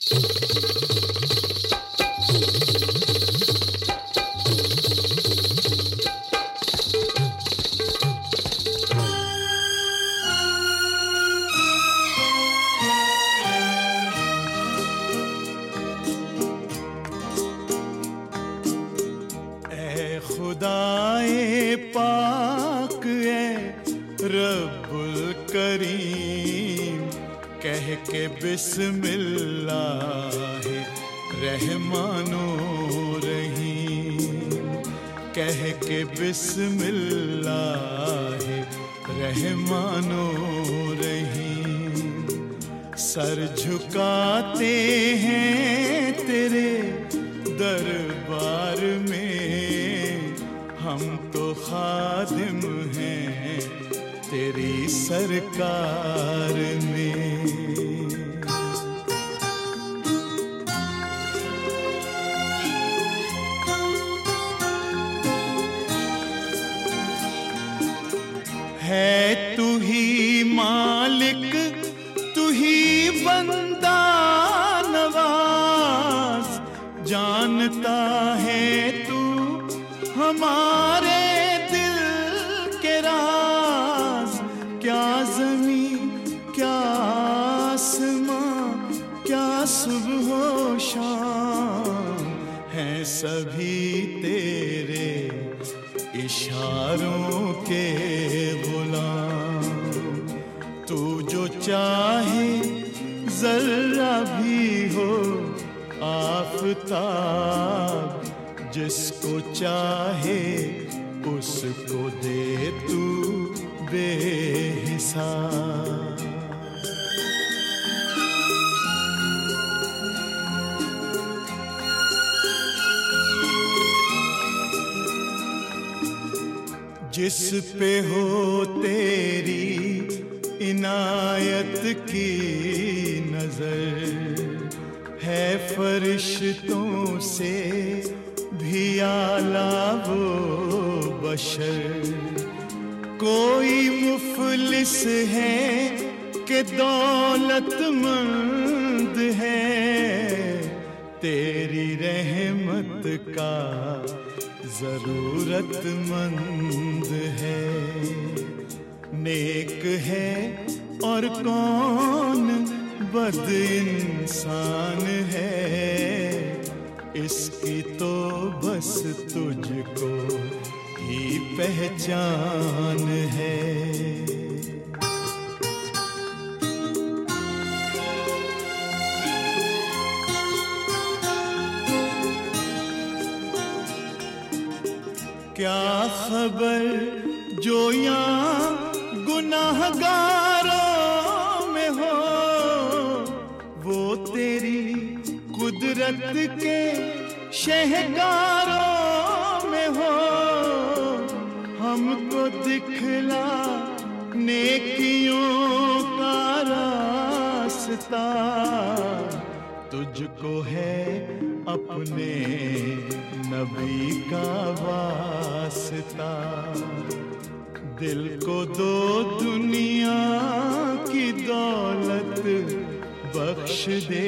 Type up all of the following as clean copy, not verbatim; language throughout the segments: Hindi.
खुदाए पाक ए रब्बुल करीम कह के बिस्मिल्लाह रहमानो रहीम, कह के बिस्मिल्लाह रहमानो रहीम। सर झुकाते हैं तेरे दरबार में, हम तो खादिम हैं तेरी सरकार में। है तू ही मालिक, तू ही बंदा नवाज, जानता है तू हमारे दिल के राज। क्या ज़मीं क्या आसमां क्या सुबह शाम, हैं सभी तेरे इशारों के गुलाम। तू जो चाहे जर्रा भी हो आफताब, जिसको चाहे उसको दे तू बेहिसाब। जिस पे हो तेरी इनायत की नजर, है फरिश्तों से भी आला वो बशर। कोई मुफलिस है कि दौलतमंद है, तेरी रहमत का जरूरतमंद है। नेक है और कौन बद इंसान है, इसकी तो बस तुझको ही पहचान है। क्या खबर जो यहाँ गुनाहगारों में हो, वो तेरी कुदरत के शहकारों में हो। हमको दिखला नेकियों का रास्ता, तुझको है अपने नबी का वास्ता। दिल को दो दुनिया की दौलत बख्श दे,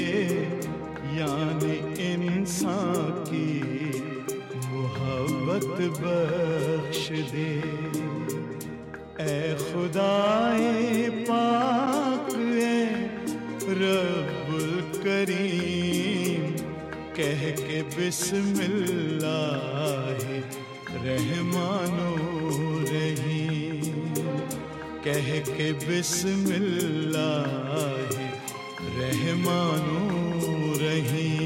यानी इंसान की मोहब्बत बख्श दे। ऐ खुदाए पाक ए रब्बुल करीम कह के बिस्मिल्लाह रहमानो रहीम, कह के बिस्मिल्लाह रहमानो रहीम।